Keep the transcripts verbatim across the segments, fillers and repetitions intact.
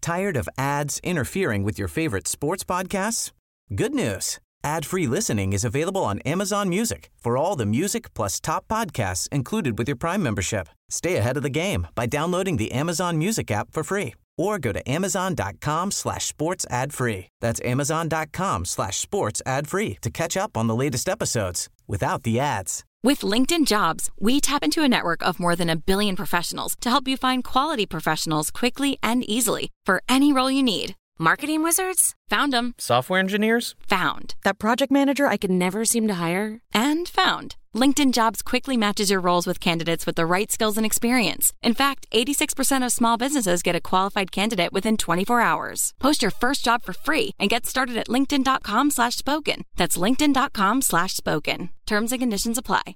Tired of ads interfering with your favorite sports podcasts? Good news. Ad-free listening is available on Amazon Music for all the music plus top podcasts included with your Prime membership. Stay ahead of the game by downloading the Amazon Music app for free or go to amazon.com slash sports ad free. That's amazon.com slash sports ad free to catch up on the latest episodes without the ads. With LinkedIn Jobs, we tap into a network of more than a billion professionals to help you find quality professionals quickly and easily for any role you need. Marketing wizards? Found them. Software engineers? Found. That project manager I could never seem to hire? And found. LinkedIn Jobs quickly matches your roles with candidates with the right skills and experience. In fact, eighty-six percent of small businesses get a qualified candidate within twenty-four hours. Post your first job for free and get started at linkedin.com slash spoken. That's linkedin.com slash spoken. Terms and conditions apply.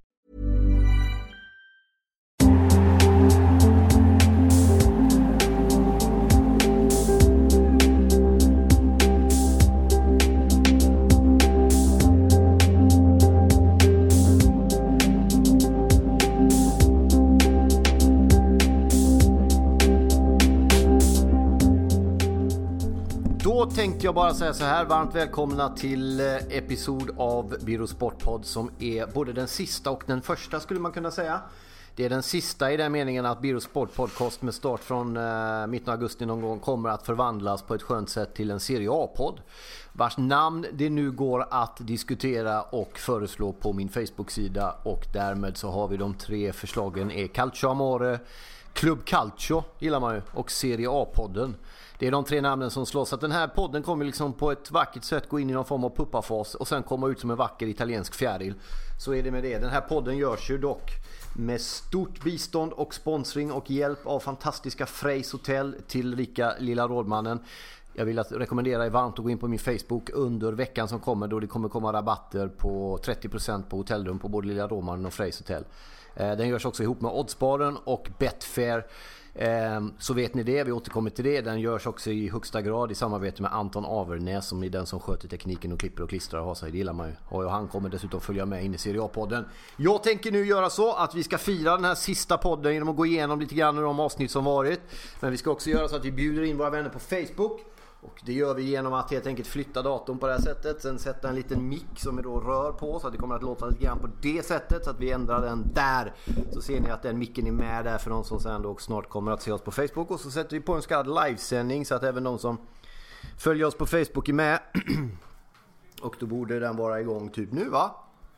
Då tänkte jag bara säga så här, varmt välkomna till episod av Biro Sportpodd som är både den sista och den första skulle man kunna säga. Det är den sista i den meningen att Biro Sportpodcast med start från eh, mitten av augusti någon gång kommer att förvandlas på ett skönt sätt till en Serie A-podd. Vars namn det nu går att diskutera och föreslå på min Facebook-sida, och därmed så har vi de tre förslagen är Calcio Amore, Club Calcio gillar man ju, och Serie A-podden. Det är de tre namnen som slåss. Att den här podden kommer liksom på ett vackert sätt gå in i någon form av puppafas och sen komma ut som en vacker italiensk fjäril. Så är det med det. Den här podden görs ju dock med stort bistånd och sponsring och hjälp av fantastiska Freys Hotel till rika lilla rådmannen. Jag vill att rekommendera er varmt att gå in på min Facebook under veckan som kommer, då det kommer komma rabatter på trettio procent på hotellrum på både Lilla Rådmannen och Freys Hotel. Den görs också ihop med Oddsbaren och Betfair. Så vet ni det, vi återkommer till det. Den görs också i högsta grad i samarbete med Anton Avernäs, som är den som sköter tekniken och klipper och klistrar och har sig, det gillar man ju. Och han kommer dessutom följa med in i Serie A-podden. Jag tänker nu göra så att vi ska fira den här sista podden genom att gå igenom lite grann de avsnitt som varit. Men vi ska också göra så att vi bjuder in våra vänner på Facebook. Och det gör vi genom att helt enkelt flytta datorn på det här sättet. Sen sätta en liten mick som är då rör på, så att det kommer att låta lite grann på det sättet. Så att vi ändrar den där. Så ser ni att den micken är med där för de som sen då snart kommer att se oss på Facebook. Och så sätter vi på en så kallad livesändning så att även de som följer oss på Facebook är med. Och då borde den vara igång typ nu, va?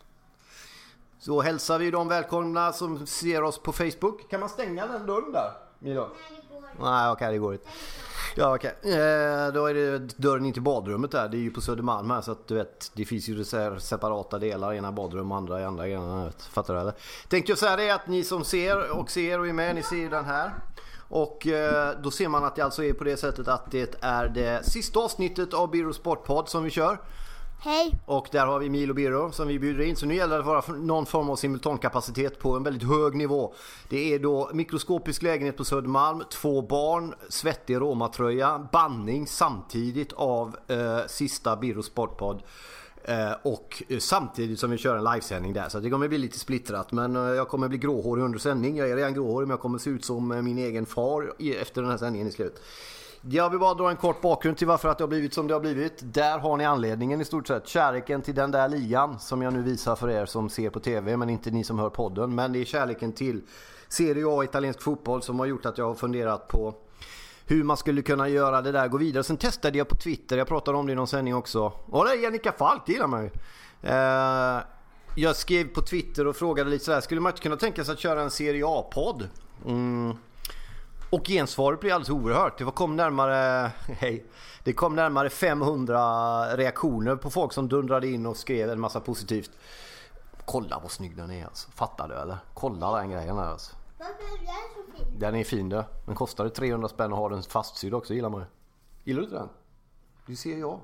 Så hälsar vi de välkomna som ser oss på Facebook. Kan man stänga den dörren där, Milo? Nej, okej, det går inte. Ja, okej. Eh, då är det dörren in till badrummet där. Det är ju på Södermalm här, så att du vet, det finns ju så här separata delar, ena badrum och andra i andra grenar. Fattar du eller? Tänkte jag säga det att ni som ser och ser och är med, ni ser den här. Och eh, då ser man att det alltså är på det sättet att det är det sista avsnittet av Biro Sportpodd som vi kör. Hej. Och där har vi Milo Biro som vi bjuder in. Så nu gäller det att vara någon form av simultankapacitet på en väldigt hög nivå. Det är då mikroskopisk lägenhet på Södermalm, två barn, svettig romatröja, bandning samtidigt av eh, sista Biro Sportpodd. Eh, och eh, samtidigt som vi kör en livesändning där. Så det kommer bli lite splittrat. Men eh, jag kommer bli gråhårig under sändning. Jag är redan gråhårig, men jag kommer se ut som eh, min egen far i, efter den här sändningen i slut. Jag vill bara dra en kort bakgrund till varför att det har blivit som det har blivit. Där har ni anledningen i stort sett. Kärleken till den där ligan som jag nu visar för er som ser på tv, men inte ni som hör podden. Men det är kärleken till Serie A italiensk fotboll som har gjort att jag har funderat på hur man skulle kunna göra det där, gå vidare. Sen testade jag på Twitter, jag pratade om det i någon sändning också. Och det är Jannica Falk, det gillar man ju. Uh, jag skrev på Twitter och frågade lite sådär, skulle man inte kunna tänka sig att köra en Serie A-podd? Mm. Och gensvaret blev alldeles oerhört. Det kom närmare hej, det kom närmare femhundra reaktioner på folk som dundrade in och skrev en massa positivt. Kolla vad snygg den är alltså. Fattar du eller? Kolla den grejen här alltså. Den är fin då. Den kostar trehundra spänn och har den fastsydd också, gillar man. Gillar du inte den? Det ser jag.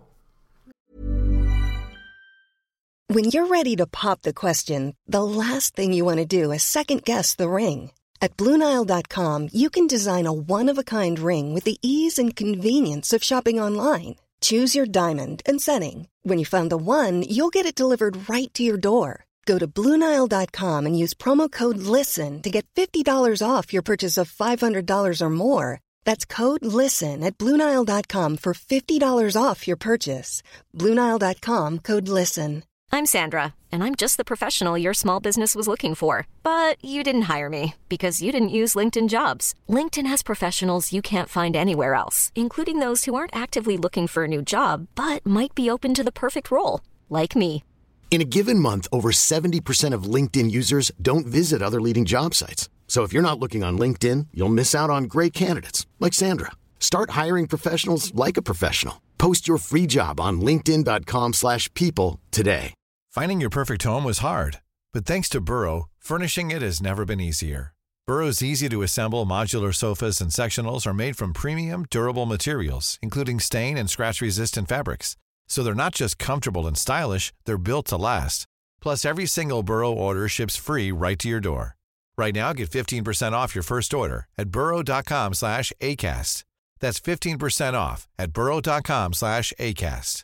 When you're ready to pop the question, the last thing you want to do is second guess the ring. At Blue Nile dot com, you can design a one-of-a-kind ring with the ease and convenience of shopping online. Choose your diamond and setting. When you find the one, you'll get it delivered right to your door. Go to Blue Nile dot com and use promo code LISTEN to get fifty dollars off your purchase of five hundred dollars or more. That's code LISTEN at Blue Nile dot com for fifty dollars off your purchase. Blue Nile dot com, code LISTEN. I'm Sandra, and I'm just the professional your small business was looking for. But you didn't hire me because you didn't use LinkedIn Jobs. LinkedIn has professionals you can't find anywhere else, including those who aren't actively looking for a new job, but might be open to the perfect role, like me. In a given month, over seventy percent of LinkedIn users don't visit other leading job sites. So if you're not looking on LinkedIn, you'll miss out on great candidates like Sandra. Start hiring professionals like a professional. Post your free job on linkedin dot com slash people today. Finding your perfect home was hard, but thanks to Burrow, furnishing it has never been easier. Burrow's easy-to-assemble modular sofas and sectionals are made from premium, durable materials, including stain and scratch-resistant fabrics. So they're not just comfortable and stylish, they're built to last. Plus, every single Burrow order ships free right to your door. Right now, get fifteen percent off your first order at burrow dot com slash acast. That's fifteen percent off at burrow dot com slash acast.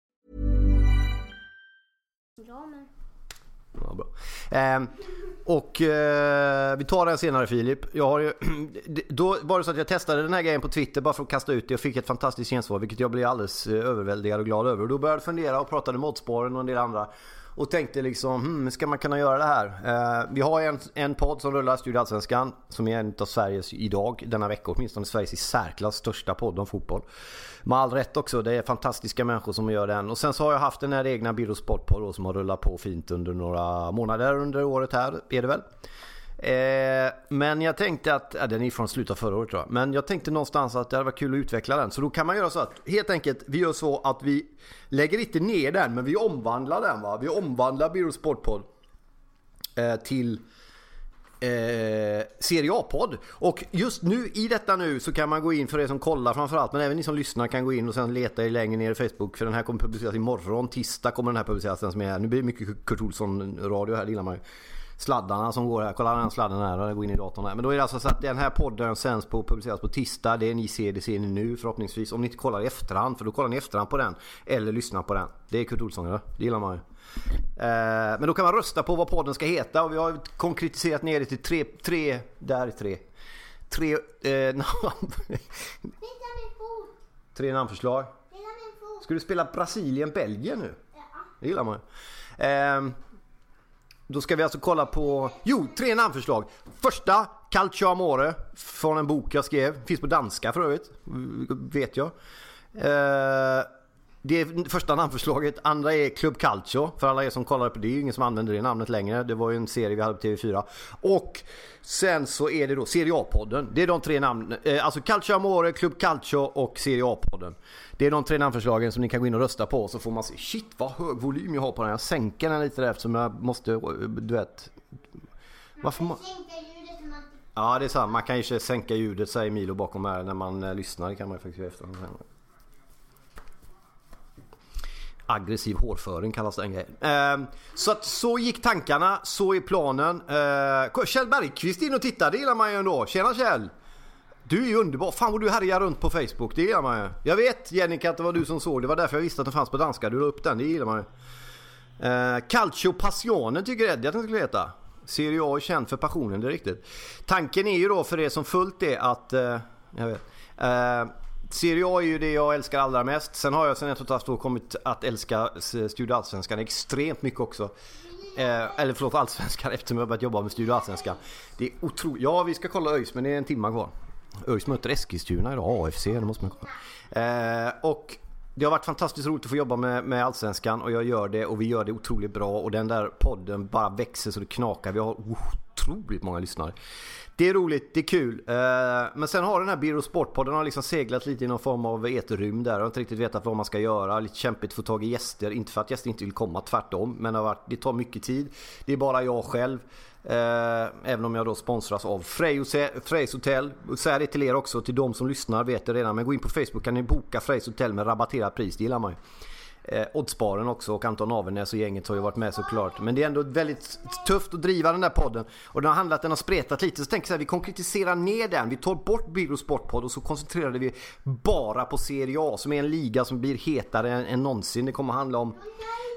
Ja, bra. Eh, och eh, vi tar den senare, Filip. Jag har ju, då var det så att jag testade den här grejen på Twitter bara för att kasta ut det och fick ett fantastiskt gensvar, vilket jag blev alldeles överväldigad och glad över. Och då började jag fundera och pratade med Moddsparen och en del andra och tänkte liksom, hmm, ska man kunna göra det här? Eh, vi har en, en podd som rullar, Studio Allsvenskan, som är en av Sveriges idag, denna vecka åtminstone Sveriges i särklass största podd om fotboll. Med all rätt också, det är fantastiska människor som gör den. Och sen så har jag haft den här egna Biro Sport-podd som har rullat på fint under några månader under året här, är det väl. Eh, men jag tänkte att, ja, den är från slutet av förra året tror jag. Men jag tänkte någonstans att det hade varit kul att utveckla den. Så då kan man göra så att, helt enkelt, vi gör så att vi lägger inte ner den, men vi omvandlar den, va. Vi omvandlar Biro Sport-podd eh, till Eh, Serie A-podd. Och just nu, i detta nu, så kan man gå in, för er som kollar framförallt, men även ni som lyssnar kan gå in och sen leta er längre ner i Facebook, för den här kommer publiceras imorgon, tisdag kommer den här publiceras, den som är här. Nu blir det mycket Kurt Olsson radio här, det gillar man ju. Sladdarna som går här, kolla den sladden här och går in i datorn här. Men då är det alltså så att den här podden sänds på, publiceras på tisdag. Det ni ser, det ser ni nu förhoppningsvis. Om ni inte kollar i efterhand, för då kollar ni i efterhand på den eller lyssnar på den. Det är Kurt Olsson, ja. Det gillar man ju. Eh, men då kan man rösta på vad podden ska heta, och vi har konkretiserat ner det till tre, tre där är tre. Tre eh, namn. Tre namnförslag. Ska du spela Brasilien-Belgien nu? Det gillar man ju. Eh, Då ska vi alltså kolla på, jo, tre namnförslag. Första, Calcio Amore, från en bok jag skrev. Finns på danska för övrigt, vet jag. eh, Det är första namnförslaget. Andra är Club Calcio, för alla er som kollar på det. Det är ju ingen som använder det namnet längre. Det var ju en serie vi hade på T V fyra. Och sen så är det då Serie A-podden. Det är de tre namn, eh, alltså Calcio Amore, Club Calcio och Serie A-podden. Det är de tre namnförslagen som ni kan gå in och rösta på. Så får man se, shit vad hög volym jag har på den. Jag sänker den lite där eftersom jag måste, du vet. Varför man... Ja, det är sant. Man kan ju sänka ljudet, säger Milo bakom här, när man eh, lyssnar. Det kan man ju faktiskt göra efter. Aggressiv hårföring kallas den grejen. Eh, så att så gick tankarna, så är planen. Eh, Kjell Bergqvist in och titta, det gillar man ju ändå. Tjena Kjell! Du är ju underbar. Fan vad du härjar runt på Facebook, det gillar man ju. Jag vet, Jennica, att det var du som såg. Det var därför jag visste att det fanns på danska. Du la upp den, det gillar man ju. Eh, Calcio Passionen tycker Eddie att den skulle heta. Serie A är känd för passionen, det är riktigt. Tanken är ju då för er som fullt det att... Eh, jag vet... Eh, Serie A är ju det jag älskar allra mest. Sen har jag sen ett och ett halvt år kommit att älska Studio Allsvenskan extremt mycket också. Eh, eller förlåt, Allsvenskan, eftersom jag har börjat jobba med Studio Allsvenskan. Det är otroligt. Ja, vi ska kolla ÖIS, men det är en timme kvar. ÖIS möter Eskilstuna idag, A F C, det måste man kolla. Eh, och det har varit fantastiskt roligt att få jobba med, med Allsvenskan, och jag gör det, och vi gör det otroligt bra, och den där podden bara växer så det knakar. Vi har otroligt många lyssnare. Det är roligt, det är kul. Uh, men sen har den här Biro Sport-podden har liksom seglat lite i någon form av eterrym där. Jag har inte riktigt vetat vad man ska göra. Lite kämpigt att få tag i gäster. Inte för att gäster inte vill komma, tvärtom. Men det, har varit, det tar mycket tid. Det är bara jag själv. Uh, även om jag då sponsras av Frejs Hotel. Säger det till er också, till de som lyssnar vet det redan. Men gå in på Facebook, kan ni boka Frejs Hotel med rabatterat pris. Det gillar man ju. Eh, Oddsparen också, och Anton Avenäs och gänget har ju varit med såklart. Men det är ändå väldigt tufft att driva den där podden. Och den har handlat, den har spretat lite. Så tänker jag så här, vi konkretiserar ner den. Vi tar bort Biro Sportpodd och så koncentrerar vi bara på Serie A, som är en liga som blir hetare än, än någonsin. Det kommer handla om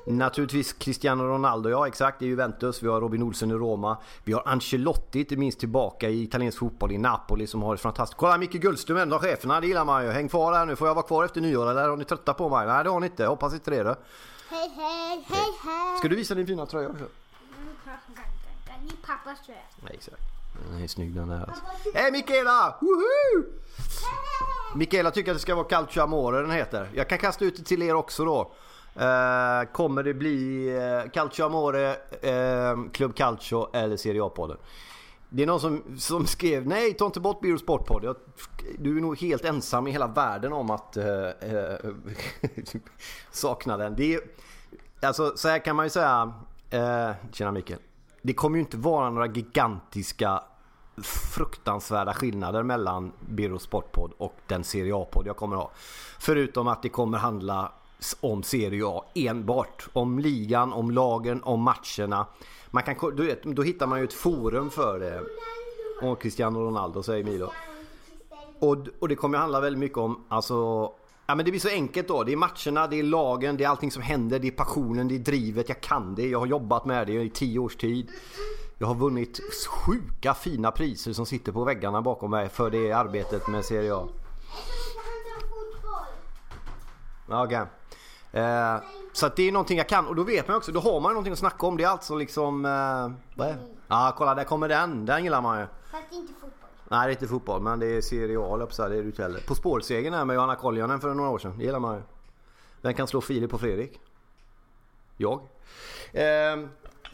Naturligtvis Cristiano Ronaldo, ja exakt, i Juventus. Vi har Robin Olsen i Roma. Vi har Ancelotti, inte minst tillbaka i italiensk fotboll i Napoli, som har ett fantastiskt... Kolla, Micke Gullström, en av cheferna, det gillar man ju. Häng kvar här nu, får jag vara kvar efter nyår, eller har ni trötta på mig? Nej, det har ni inte, hoppas inte det då. Hej, hej, hej, hej. Ska du visa din fina tröja också? Det är pappas tröja. Nej, exakt. Den är snygg den här. Hej Mikaela! Woohoo! Mikaela tycker att det ska vara Calcio Amore den heter. Jag kan kasta ut det till er också då. Uh, kommer det bli uh, Calcio Amore, uh, Club Calcio eller Serie A-podden? Det är någon som, som skrev: nej, ta inte bort Biro Sportpodd. Jag, du är nog helt ensam i hela världen om att uh, uh, sakna den. Det är, alltså, så här kan man ju säga. uh, Tjena Mikael. Det kommer ju inte vara några gigantiska fruktansvärda skillnader mellan Biro Sportpodd och den Serie A-podd jag kommer ha. Förutom att det kommer handla om Serie A enbart. Om ligan, om lagen, om matcherna. Man kan, du vet, då hittar man ju ett forum för det. Och Cristiano Ronaldo, säger Milo. Och, och det kommer handla väldigt mycket om, alltså... Ja, men det blir så enkelt då. Det är matcherna, det är lagen, det är allting som händer, det är passionen, det är drivet. Jag kan det, jag har jobbat med det i tio års tid. Jag har vunnit sjuka fina priser som sitter på väggarna bakom mig för det arbetet med Serie A. Okej. Okay. Eh, så att det är någonting jag kan. Och då vet man också, då har man någonting att snacka om. Det är alltså liksom eh, vad är det? Ja, kolla, där kommer den. Den gillar man ju. Fast inte fotboll. Nej, det är inte fotboll, men det är Serie A, det är det inte heller. På spårsegen här med Johanna Koljonen för några år sedan. Det gillar man ju. Den kan slå Filip på Fredrik. Jag. Eh,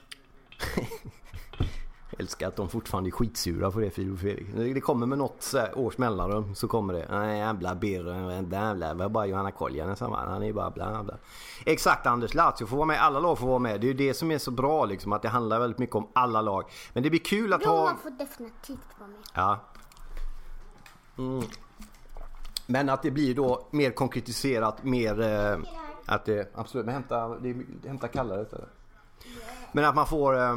älskar att de fortfarande är skitsura på det, Filip och Fredrik. Det kommer med något så här, års mellanrum så kommer det. Nej, jävla birr, bla bla, bara Johanna Koljonen samma. Han är bara bla bla. Exakt, Anders, Lazio får vara med, alla lag får vara med. Det är ju det som är så bra liksom, att det handlar väldigt mycket om alla lag. Men det blir kul att Roma ha... Roma får definitivt vara med. Ja. Mm. Men att det blir då mer konkretiserat, mer eh, att det absolut, men hämta det, hämta kallare eller? Men att man får eh,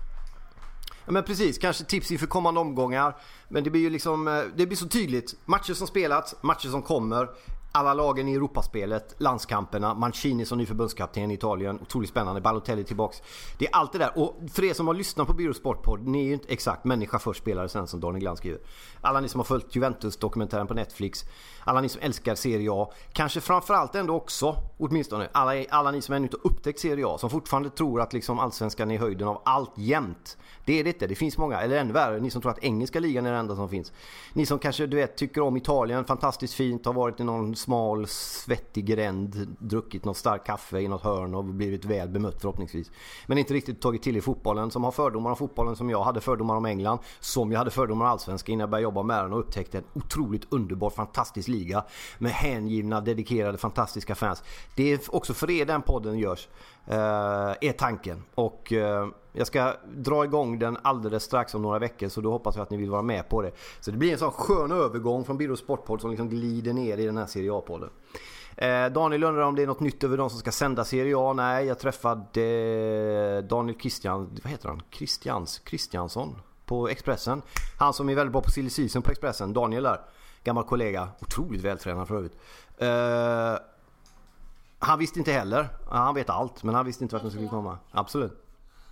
ja, men precis, kanske tips inför kommande omgångar, men det blir ju liksom eh, det blir så tydligt, matcher som spelats, matcher som kommer, alla lagen i Europaspelet, landskamperna, Mancini som ny förbundskapten i Italien, otroligt spännande, Balotelli tillbaks. Det är allt det där. Och för er som har lyssnat på Biro Sportpodd, ni är ju inte exakt människa först, spelare sen, som Daniel Glans skriver. Alla ni som har följt Juventus-dokumentären på Netflix, alla ni som älskar Serie A, kanske framförallt ändå också, åtminstone alla, alla ni som ännu inte upptäckt Serie A, som fortfarande tror att liksom allsvenskan är höjden av allt jämt. Det är det inte, det finns många, eller ännu värre, ni som tror att engelska ligan är det enda som finns. Ni som kanske, du vet, tycker om Italien, fantastiskt fint, har varit i någon smal, svettig gränd, druckit något starkt kaffe i något hörn och blivit väl bemött förhoppningsvis. Men inte riktigt tagit till i fotbollen, som har fördomar om fotbollen som jag hade fördomar om England, som jag hade fördomar om allsvenskan innan jag började jobba med den och upptäckte en otroligt underbar, fantastisk liga med hängivna, dedikerade, fantastiska fans. Det är också för er den podden görs, eh, är tanken. Och eh, jag ska dra igång den alldeles strax om några veckor, så då hoppas jag att ni vill vara med på det. Så det blir en sån skön övergång från Biro Sportpodd som liksom glider ner i den här Serie A-podden. Eh, Daniel undrar om det är något nytt över de som ska sända Serie A. Nej, jag träffade eh, Daniel Christian, vad heter han? Christians, Christiansson på Expressen. Han som är väldigt bra på silly season på Expressen. Daniel där, gammal kollega, otroligt vältränad för övrigt. Eh, han visste inte heller, han vet allt, men han visste inte vart den skulle komma. Absolut.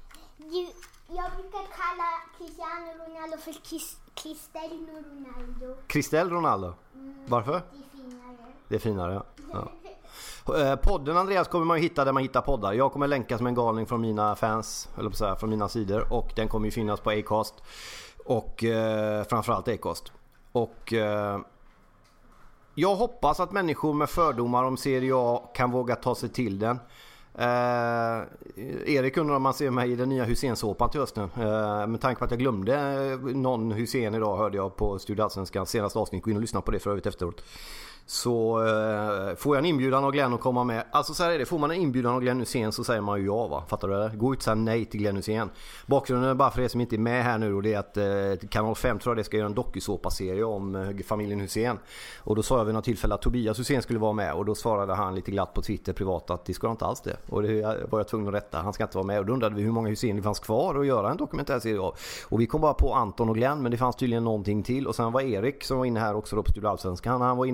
Jag brukar kalla Cristiano Ronaldo för Cristiano Ronaldo. Cristiano Ronaldo? Mm, varför? Det är finare. Det är finare, ja. ja. Podden, Andreas, kommer man ju hitta där man hittar poddar. Jag kommer länka som en galning från mina fans, eller på så här, från mina sidor. Och den kommer ju finnas på Acast. Och eh, framförallt Acast. Och eh, jag hoppas att människor med fördomar om Serie A kan våga ta sig till den. Eh, Erik undrar om man ser mig i den nya Hussein-såpan till hösten. Eh, med tanke på att jag glömde någon Hussein idag, hörde jag på Studio Allsvenskans senaste avsnitt. Gå in och lyssna på det för övrigt efteråt. Så eh, får jag en inbjudan av Glenn att komma med. Alltså så här är det, får man en inbjudan av Glenn Hussein så säger man ju ja, va? Fattar du det? Gå ut och säga nej till Glenn Hussein. Bakgrunden är bara för er som inte är med här nu, och det är att eh, Kanal fem tror jag det ska göra en dokusåpaserie om eh, familjen Hussein. Och då sa jag vid något tillfälle att Tobias Hussein skulle vara med, och då svarade han lite glatt på Twitter privat att det ska inte alls det. Och det var jag tvungen att rätta, han ska inte vara med. Och då undrade vi hur många Hussein det fanns kvar att göra en dokumentärserie av. Och vi kom bara på Anton och Glenn, men det fanns tydligen någonting till. Och sen var Erik som var inne här också då på Studio Allsvenskan, han var inne på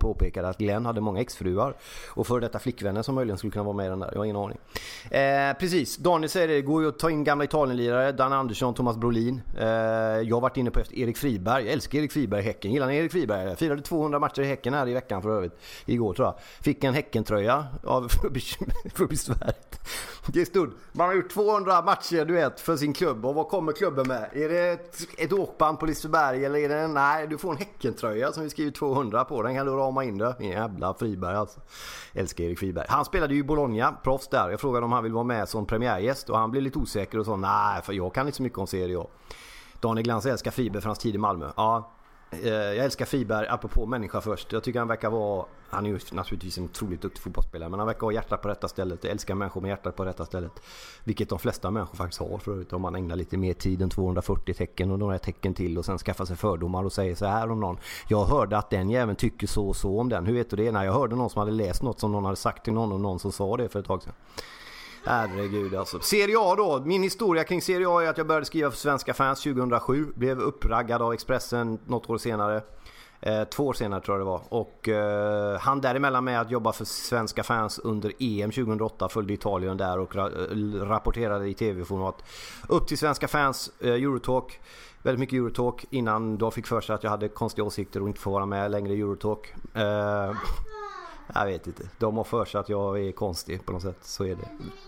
påpekade att Glenn hade många exfruar och för detta flickvänner som möjligen skulle kunna vara med i den där. Jag har ingen aning. Eh, precis, Daniel säger det, det går ju att ta in gamla Italienlirare, Dan Andersson, Thomas Brolin. Eh, jag har varit inne på efter Erik Friberg. Jag älskar Erik Friberg i Häcken. Gillar ni Erik Friberg? Jag firade tvåhundra matcher i Häcken här i veckan för övrigt. Igår tror jag. Fick en Häckentröja av Frubbisvärdet. Det stod, man har gjort tvåhundra matcher, du vet, för sin klubb. Och vad kommer klubben med? Är det ett, ett åkband på Liseberg eller är det en, nej, du får en Häckentröja som vi skriver tvåhundra på. Den kan du rama in det. Jävla Friberg alltså. Älskar Erik Friberg. Han spelade ju i Bologna, proffs där. Jag frågade om han vill vara med som premiärgäst och han blev lite osäker och sa nej, för jag kan inte så mycket om Serie A. Daniel Glans älskar Friberg för hans tid i Malmö. Ja, jag älskar Friberg apropå människa först. Jag tycker han verkar vara, han är ju naturligtvis en otroligt duktig fotbollsspelare, men han verkar ha hjärtat på rätta stället. Jag älskar människor med hjärtat på rätta stället, vilket de flesta människor faktiskt har för övrigt. Om man ägnar lite mer tid än tvåhundrafyrtio tecken och några tecken till och sen skaffar sig fördomar och säger så här om någon. Jag hörde att den jäveln tycker så och så om den. Hur vet du det? När jag hörde någon som hade läst något som någon hade sagt till någon och någon som sa det för ett tag sedan. Herregud alltså. Serie A då. Min historia kring Serie A är att jag började skriva för Svenska Fans tjugohundrasju. Blev uppraggad av Expressen något år senare. Eh, två år senare tror jag det var. Och eh, han däremellan med att jobba för Svenska Fans under E M tjugohundraåtta. Följde Italien där och ra- rapporterade i tv-format. Upp till Svenska Fans, eh, Eurotalk. Väldigt mycket Eurotalk innan de fick för sig att jag hade konstiga åsikter och inte får vara med längre i Eurotalk. Eh, jag vet inte. De har för sig att jag är konstig på något sätt. Så är det.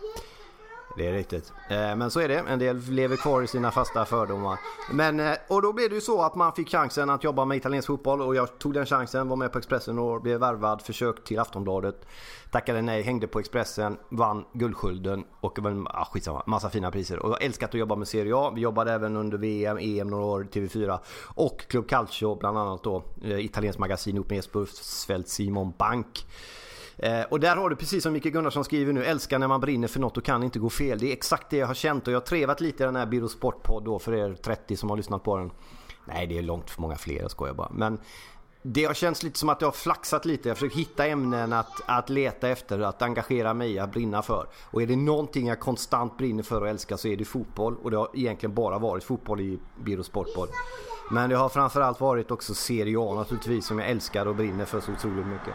Det är riktigt. Eh, men så är det. En del lever kvar i sina fasta fördomar. Men, eh, och då blev det ju så att man fick chansen att jobba med italiensk fotboll. Och jag tog den chansen, var med på Expressen och blev värvad. Försök till Aftonbladet. Tackade nej, hängde på Expressen. Vann Guldskölden och ah, skitsamma, massa fina priser. Och jag älskat att jobba med Serie A. Vi jobbade även under V M, E M några år, T V fyra. Och Club Calcio bland annat då. Eh, italiensk magasin upp med Spursfält Simon Bank. Eh, och där har du precis som Micke Gunnarsson skriver nu, älskar när man brinner för något och kan inte gå fel. Det är exakt det jag har känt och jag har trevat lite i den här Biro Sportpodd då för er trettio som har lyssnat på den. Nej, det är långt för många fler, jag skojar bara. Men det har känts lite som att jag har flaxat lite. Jag har försökt hitta ämnen att, att leta efter, att engagera mig, att brinna för. Och är det någonting jag konstant brinner för och älskar så är det fotboll. Och det har egentligen bara varit fotboll i Biro Sportpodd. Men det har framförallt varit också Serie A naturligtvis som jag älskar och brinner för så otroligt mycket.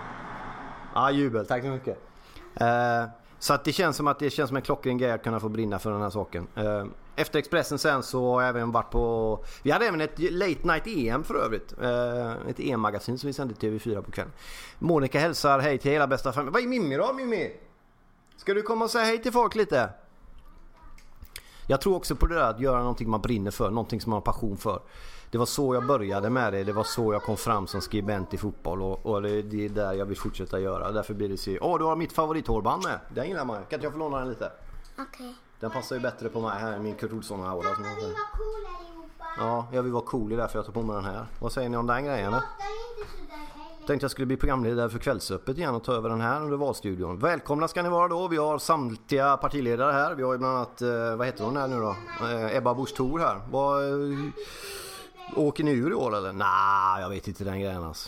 Ja, jubel, tack så mycket. Uh, så att det känns som att det känns som en klockren grej att kunna få brinna för den här saken. Uh, efter Expressen sen så har jag även varit på, vi hade även ett Late Night E M för övrigt. Uh, ett E M-magasin som vi sände till T V fyra på kvällen. Monica hälsar hej till hela bästa familj. Vad är Mimmi då, Mimmi? Ska du komma och säga hej till folk lite? Jag tror också på det där att göra någonting man brinner för, någonting som man har passion för. Det var så jag började med det. Det var så jag kom fram som skribent i fotboll. Och, och det, det är där jag vill fortsätta göra. Därför blir det så. Åh, du har mitt favorithårband med. Den gillar man. Kan inte jag få låna den lite? Okej. Okay. Den passar ju bättre på mig här. Min Kurt Olsson-aura. Mamma, vi var coola allihopa. Ja, jag vill vara cool. Det är därför jag tar på mig den här. Vad säger ni om den grejen? Tänkte jag skulle bli programledare för Kvällsöppet igen och ta över den här under valstudion. Välkomna ska ni vara då. Vi har samtliga partiledare här. Vi har ju bland annat, vad heter hon här nu då? Ebba Busch Thor här. Vad... Åker ni ur i år eller? Nej, jag vet inte den grejen alltså.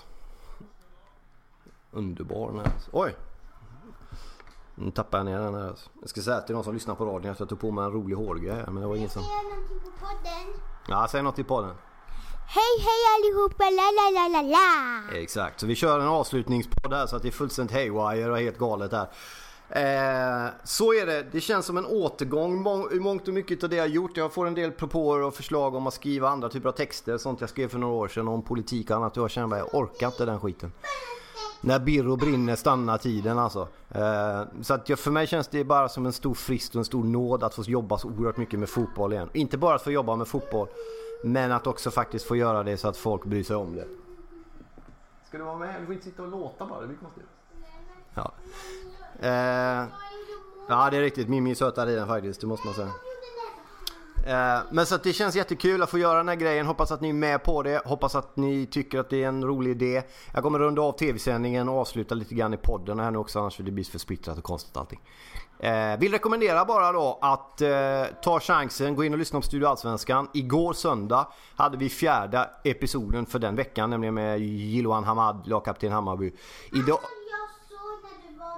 Underbar den här. Oj! Nu tappar jag ner den här alltså. Jag ska säga till någon som lyssnar på radion att jag tog på mig en rolig hårgrej. Men det var ingen som... Säg någonting på podden. Ja, säg något i podden. Hej, hej allihopa, la la la la la. Exakt, så vi kör en avslutningspodd här så att det är fullständigt haywire och helt galet här. Eh, så är det, det känns som en återgång i mångt och mycket av det jag har gjort. Jag får en del propåer och förslag om att skriva andra typer av texter, sånt jag skrev för några år sedan om politik och annat. Jag känner bara, jag orkar inte den skiten. När Birro brinner stannar tiden alltså. eh, Så att jag, för mig känns det bara som en stor frist och en stor nåd att få jobba så oerhört mycket med fotboll igen. Inte bara att få jobba med fotboll, men att också faktiskt få göra det så att folk bryr sig om det. Ska du vara med? Du får inte sitta och låta bara, det blir konstigt. Ja. Eh, ja, det är riktigt. Mimmi är sötare i den faktiskt, det måste man säga. Eh, men så att det känns jättekul att få göra den här grejen. Hoppas att ni är med på det. Hoppas att ni tycker att det är en rolig idé. Jag kommer runda av tv-sändningen och avsluta lite grann i podden här nu också, annars för det blir för splittrat och konstigt allting. Eh, vill rekommendera bara då att eh, ta chansen, gå in och lyssna på Studio Allsvenskan. Igår söndag hade vi fjärde episoden för den veckan, nämligen med Jiloan Hamad, lagkapten Hammarby. Idag...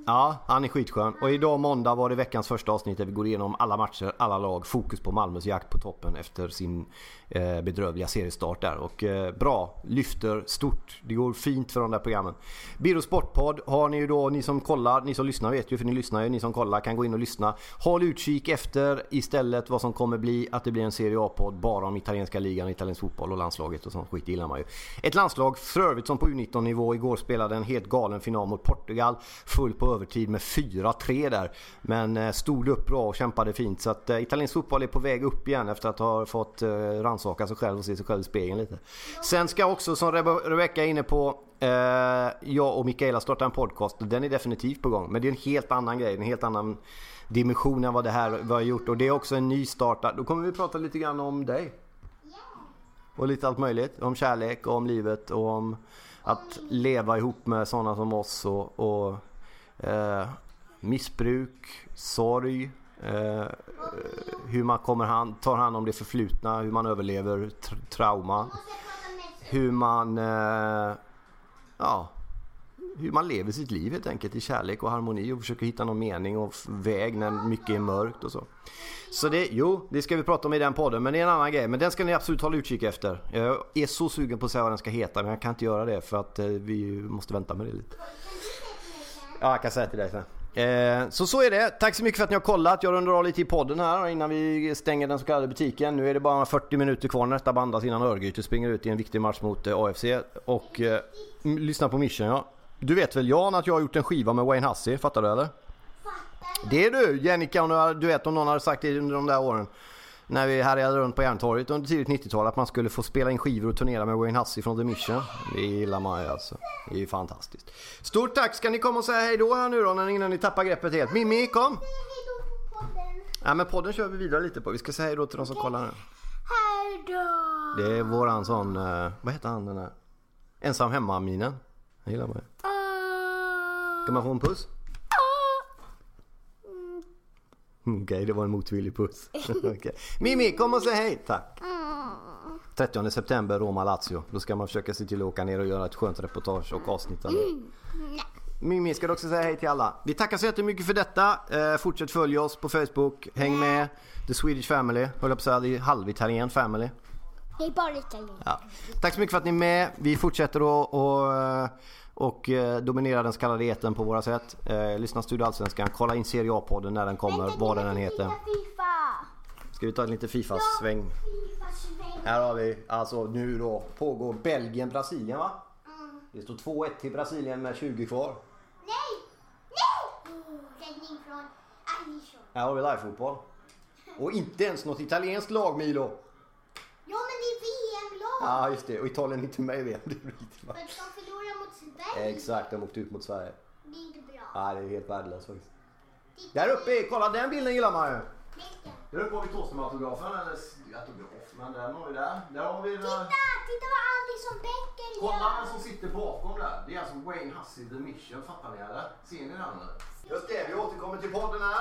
Ja, han är skitskön. Och idag måndag var det veckans första avsnitt där vi går igenom alla matcher, alla lag. Fokus på Malmös jakt på toppen efter sin eh, bedrövliga seriestart där. Och eh, bra, lyfter stort. Det går fint för de där programmen. Biro Sportpodd har ni ju då, ni som kollar, ni som lyssnar vet ju, för ni lyssnar ju, ni som kollar kan gå in och lyssna. Håll utkik efter istället vad som kommer bli, att det blir en Serie A-podd bara om italienska ligan, italiensk fotboll och landslaget och sånt skit gillar man ju. Ett landslag för övrigt som på U nitton-nivå igår spelade en helt galen final mot Portugal, full på övertid med fyra tre där, men eh, stod upp bra och kämpade fint, så att eh, italiensk fotboll är på väg upp igen efter att ha fått eh, rannsaka sig själv och se sig själv i spegeln lite. Sen ska också, som Rebe- Rebecca är inne på, eh, jag och Mikaela starta en podcast. Den är definitivt på gång, men det är en helt annan grej, en helt annan dimension än vad det här vi har gjort, och det är också en ny start. Då kommer vi prata lite grann om dig och lite allt möjligt, om kärlek och om livet och om att leva ihop med sådana som oss och, och eh, missbruk, sorg, eh, hur man kommer hand, tar hand om det förflutna, hur man överlever tra- trauma, hur man eh, ja, hur man lever sitt liv helt enkelt i kärlek och harmoni och försöker hitta någon mening och väg när mycket är mörkt och så. Så det, jo, det ska vi prata om i den podden, men det är en annan grej. Men den ska ni absolut hålla utkik efter. Jag är så sugen på att säga vad den ska heta, men jag kan inte göra det för att eh, vi måste vänta med det lite. Ja, jag kan säga till dig sen. Eh, så så är det. Tack så mycket för att ni har kollat. Jag rundar av lite i podden här innan vi stänger den så kallade butiken. Nu är det bara fyrtio minuter kvar när detta bandas innan Örgryte springer ut i en viktig match mot eh, A F C. Och eh, m- lyssna på Mission, ja. Du vet väl, Jan, att jag har gjort en skiva med Wayne Hussey, fattar du eller? Det är du, Jennica, och du vet om någon hade sagt det under de där åren när vi härjade runt på Järntorget under tidigt nittiotal att man skulle få spela in skivor och turnera med Wayne Hussey från The Mission. Det gillar man ju alltså. Det är ju fantastiskt. Stort tack, ska ni komma och säga hej då här nu då innan ni tappar greppet helt. Mimmi, kom! Ja, men podden kör vi vidare lite på. Vi ska säga hej då till de som kollar nu. Hej då! Det är våran sån, uh, vad heter han den här? Ensam hemma-minen. Jag gillar mig. Kan man få en puss? Okej, okay, det var en motvillig puss. Okay. Mimmi, kom och säg hej. Tack. trettionde september, Roma-Lazio. Då ska man försöka se till att åka ner och göra ett skönt reportage och avsnitt. Mimmi, ska du också säga hej till alla. Vi tackar så jättemycket för detta. Eh, fortsätt följa oss på Facebook. Häng med The Swedish Family. Höll jag på att säga, det är halv-italien family. Det är bara italien. Ja. Tack så mycket för att ni är med. Vi fortsätter att och, och dominera den så kallade eten på våra sätt. Eh, lyssna Studio Allsvenskan. Kolla in Serie A-podden när den kommer. Vänta, vad den heter. FIFA. Ska vi ta en lite FIFA-sväng? Ja, FIFA-sväng. Här har vi, alltså nu då pågår Belgien-Brasilien, va? Mm. Det står två ett till Brasilien med tjugo kvar. Nej! Nej! Oh, räddning från Alisson. Här har vi live-fotboll. Och inte ens något italienskt lag, Milo. Ja, men det är V M-lag. Ja, just det. Och Italien inte med i V M. Det är riktigt, va? För att de förlorar mot Sverige. Exakt, de åkte ut mot Sverige. Det är inte bra. Ja, det är helt värdelöst faktiskt. Där uppe, kolla den bilden gillar man ju. Vilken? Där uppe har vi Tåström-autografen, eller autograf, men den har vi där. Där har vi den. Titta! Titta vad Alisson Becker gör. Kolla vem som sitter bakom där. Det är alltså Wayne Hussey, The Mission, fattar ni eller? Ser ni den eller? Just det, vi återkommer till podden här.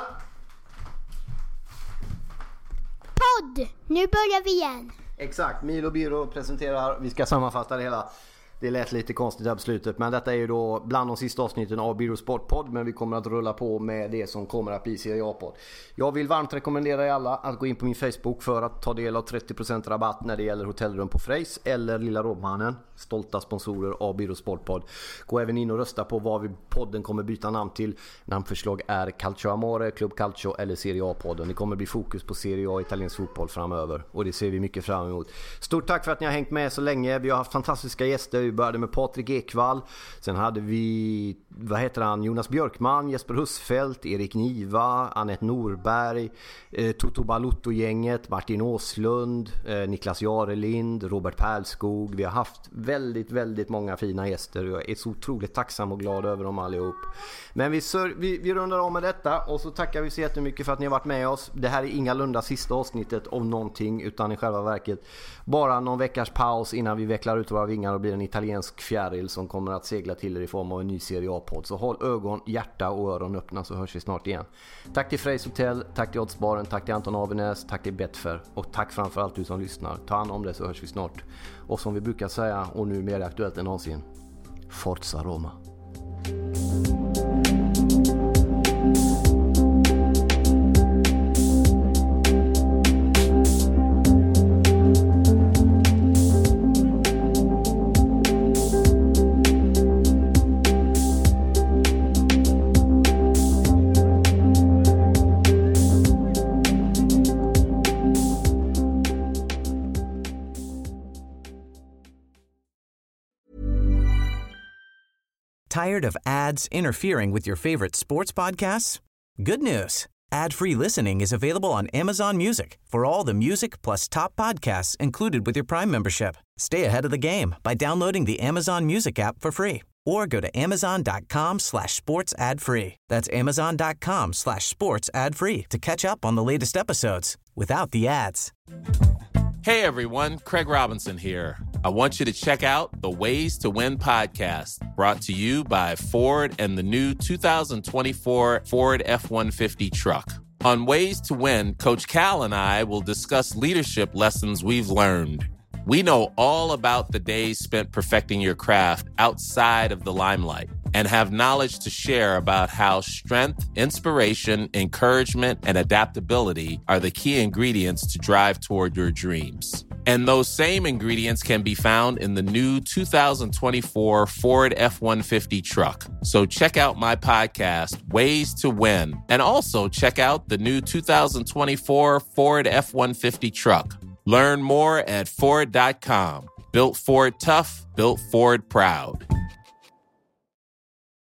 Podd! Nu börjar vi igen. Exakt, Milo Biro presenterar, vi ska sammanfatta det hela. Det lät lite konstigt här på slutet, men detta är ju då bland de sista avsnitten av Biro Sportpodd, men vi kommer att rulla på med det som kommer att bli Serie A-podd. Jag vill varmt rekommendera er alla att gå in på min Facebook för att ta del av trettio procent rabatt när det gäller hotellrum på Freys eller Lilla Rådmannen, stolta sponsorer av Biro Sportpodd. Gå även in och rösta på vad vi podden kommer byta namn till. Namnförslag är Calcio Amore, Club Calcio eller Serie A-podden. Det kommer bli fokus på Serie A och italiensk fotboll framöver och det ser vi mycket fram emot. Stort tack för att ni har hängt med så länge. Vi har haft fantastiska gäster. Vi började med Patrik Ekvall. Sen hade vi, vad heter han, Jonas Björkman, Jesper Husfeldt, Erik Niva, Annette Norberg, eh, Toto Balutto-gänget, Martin Åslund, eh, Niklas Jarelind, Robert Pärlskog. Vi har haft väldigt, väldigt många fina gäster. Jag är så otroligt tacksam och glad över dem allihop. Men vi, sör, vi, vi rundar om med detta och så tackar vi så jättemycket för att ni har varit med oss. Det här är ingalunda sista avsnittet om någonting, utan i själva verket bara någon veckas paus innan vi vecklar ut våra vingar och blir en italiensk fjäril som kommer att segla till er i form av en ny Serie A-podd. Så håll ögon, hjärta och öron öppna så hörs vi snart igen. Tack till Freys Hotel, tack till Oddsbaren, tack till Anton Avenäs, tack till Betfair och tack framförallt du som lyssnar. Ta hand om det så hörs vi snart. Och som vi brukar säga, och nu mer aktuellt än någonsin, Forza Roma. Tired of ads interfering with your favorite sports podcasts? Good news. Ad-free listening is available on Amazon Music for all the music plus top podcasts included with your Prime membership. Stay ahead of the game by downloading the Amazon Music app for free or go to amazon.com slash sports ad free. That's amazon.com slash sports ad free to catch up on the latest episodes without the ads. Hey everyone, Craig Robinson here. I want you to check out the Ways to Win podcast, brought to you by Ford and the new two thousand twenty-four Ford F one fifty truck. On Ways to Win, Coach Cal and I will discuss leadership lessons we've learned. We know all about the days spent perfecting your craft outside of the limelight and have knowledge to share about how strength, inspiration, encouragement, and adaptability are the key ingredients to drive toward your dreams. And those same ingredients can be found in the new two thousand twenty-four Ford F one fifty truck. So check out my podcast, Ways to Win, and also check out the new two thousand twenty-four Ford F one fifty truck. Learn more at Ford dot com. Built Ford tough, built Ford proud.